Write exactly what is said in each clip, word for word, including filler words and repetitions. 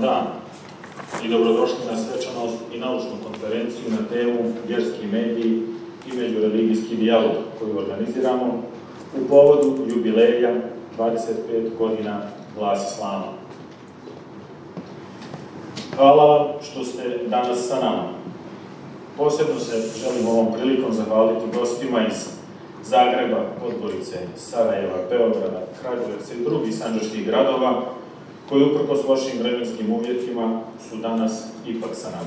dan i dobrodošli na svečanost i naučnu konferenciju na temu Vjerski mediji i međureligijski dijalog koju organiziramo u povodu jubileja dvadeset pet godina Glas Islama. Hvala vam što ste danas sa nama. Posebno se želim ovom prilikom zahvaliti gostima iz Zagreba, Podgorice, Sarajeva, Beograda, Kragujevca i drugih sandžačkih gradova koji uprkos lošim vremenskim uvjetima su danas ipak sa nama.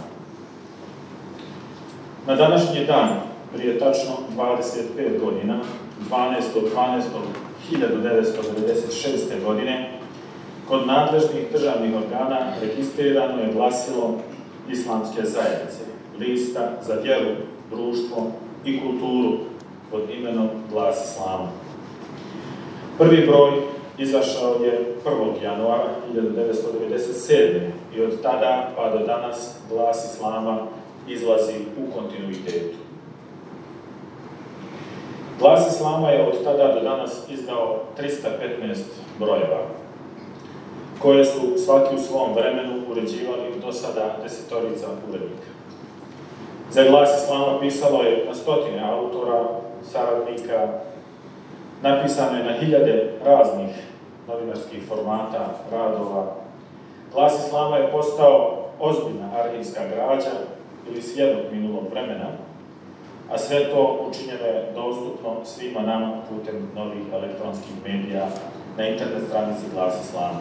Na današnji dan, prije tačno dvadeset pet godina, dvanaestog dvanaestog hiljadu devetsto devedeset šeste. godine, kod nadležnih državnih organa registrirano je glasilo Islamske zajednice, lista za vjeru, društvo i kulturu pod imenom Glas Islama. Prvi broj izašao je prvog januara hiljadu devetsto devedeset sedme. i od tada pa do danas Glas Islama izlazi u kontinuitetu. Glas Islama je od tada do danas izdao trista petnaest brojeva, koje su svaki u svom vremenu uređivali do sada desetorica urednika. Za Glas Islama pisalo je na stotine autora, saradnika, napisano je na hiljade raznih novinarskih formata, radova. Glas Islama je postao ozbiljna arhivska građa ili svjedok minulog vremena, a sve to učinjeno je dostupno svima nama putem novih elektronskih medija na internet stranici Glas Islama.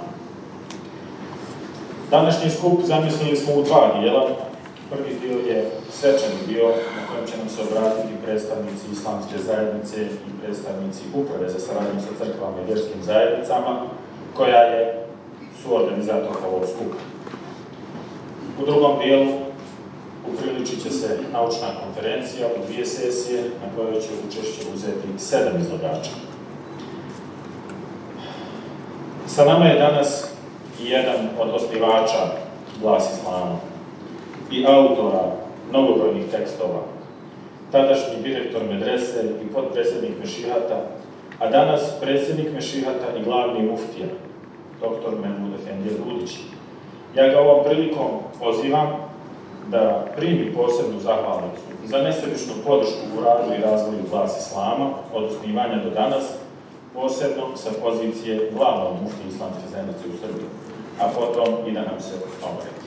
Današnji skup zamislili smo u dva dijela. Prvi dio je svečani dio na kojem će nam se obratiti predstavnici Islamske zajednice i predstavnici Uprave za saradnju sa crkvama i vjerskim zajednicama, koja je suorganizator ovog skupa. U drugom dijelu upriličit će se naučna konferencija u dvije sesije na kojoj će učešće uzeti sedam izlagača. Sa nama je danas i jedan od osnivača Glas Islama i autora mnogobrojnih tekstova, tadašnji direktor medrese i potpredsjednik Mešihata, a danas predsjednik Mešihata i glavni muftija, doktor Mehmud Efendija Dudić. Ja ga ovom prilikom pozivam da primi posebnu zahvalnicu za nesebičnu podršku u radu i razvoju Glas Islama od osnivanja do danas, posebno sa pozicije glavnog muftije Islamske zajednice u Srbiji, a potom i da nam se obrati.